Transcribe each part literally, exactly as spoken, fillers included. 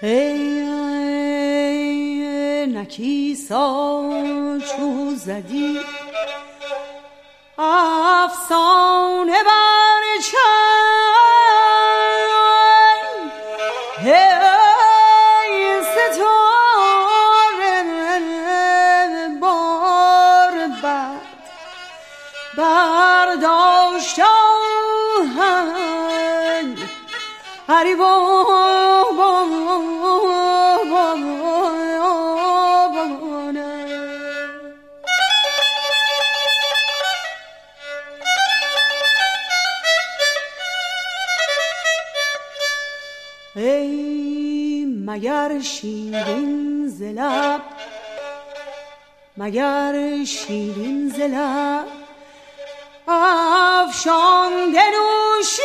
ای نکیسا چو زدی افسانه بر چنگ، ای ستاره بار بد برداشتند، هری با ای مگر شیرین ز لب، مگر شیرین ز لب افشانده نوشی،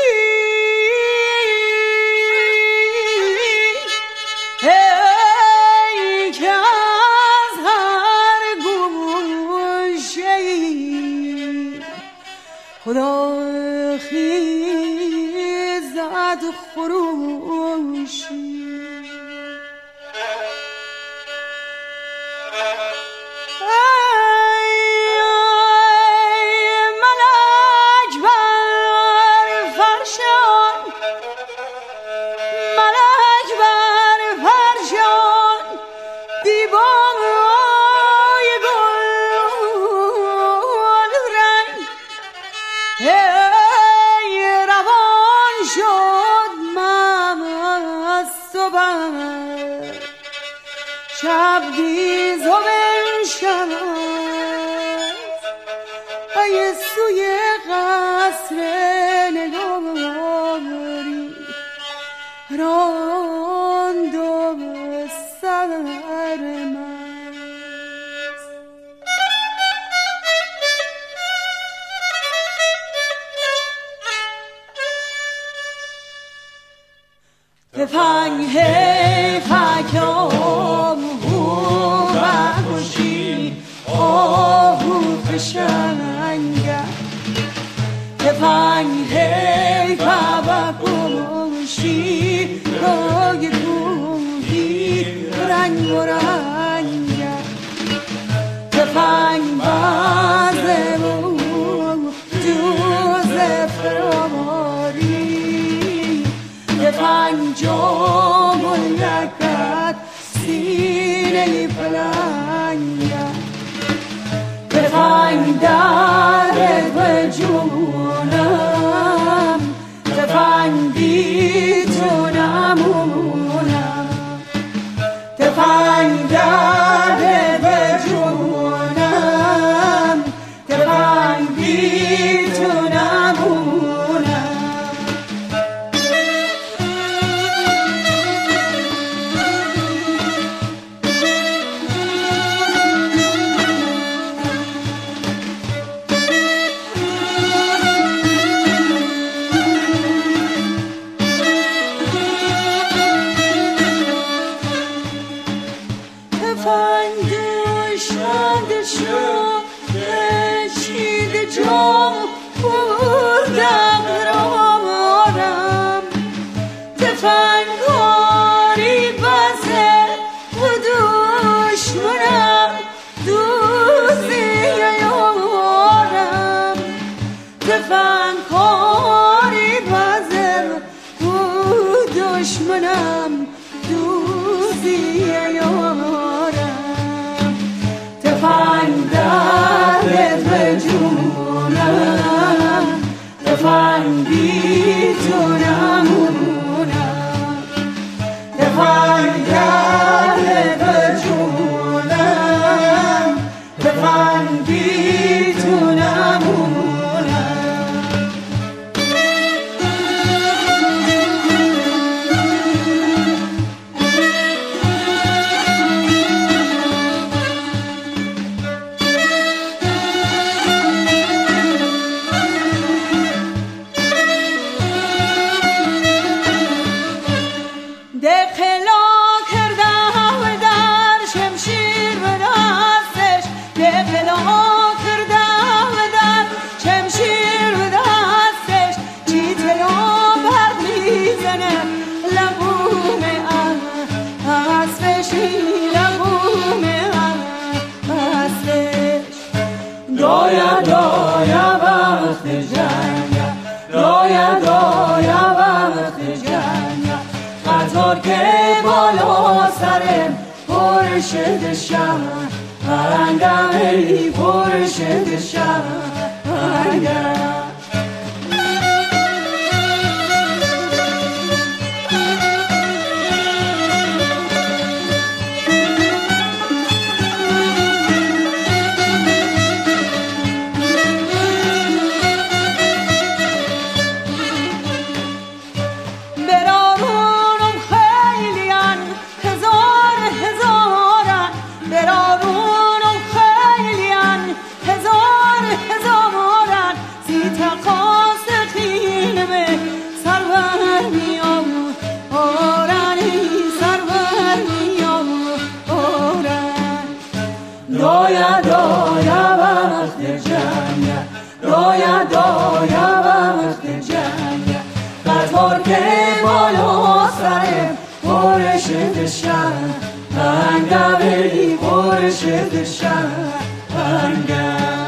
ای که از هر گوشه‌ای خدا خیزد خروشی. شبدیز و بنشمد ای سوی قصر نگاری راند و سر مست. تفنگ حیفک آهو فشنگه، تفنگ هی پبکوشی گاگ کوهی رنگ و رنگه، تفنگ بازه و دوز فراماری، تفنگ جام و لکت سینه پلنگه، تفنگ درد به جونم، تفنگ بی تو نمونم، تفنگ درد به جونم، تفنگ بی تو نمونم. دشمنم دوزی یارم، تفنگ درد به جونم، تفنگ بی تو نمونم، تفنگ درد به جونم، تفنگ بی تو نمونم. دخلا کردم در وقت جنگ رویا رویا وقت جنگ قطار که بالا سرم پر شد شهر رنگم ای پر شد شهر رویا رویا وقت جنگ رویا رویا وقت جنگ قطار که بالا سرم پر شد شهر رنگم ای پر شد شهر رنگم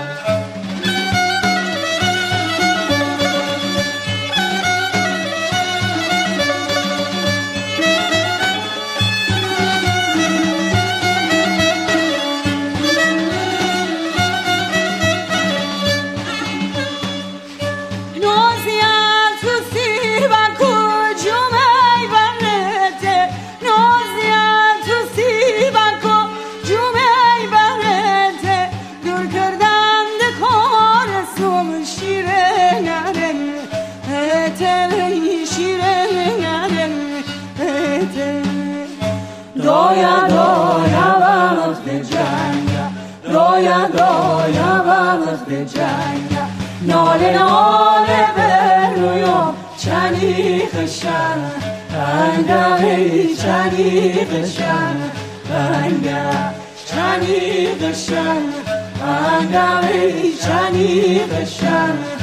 رویا رویا وقت جنگ رویا رویا وقت جنگ ناله ناله به رویا چنیق شهر رنگم ای چنیق شهر رنگم چنیق شهر رنگم ای چنیق شهر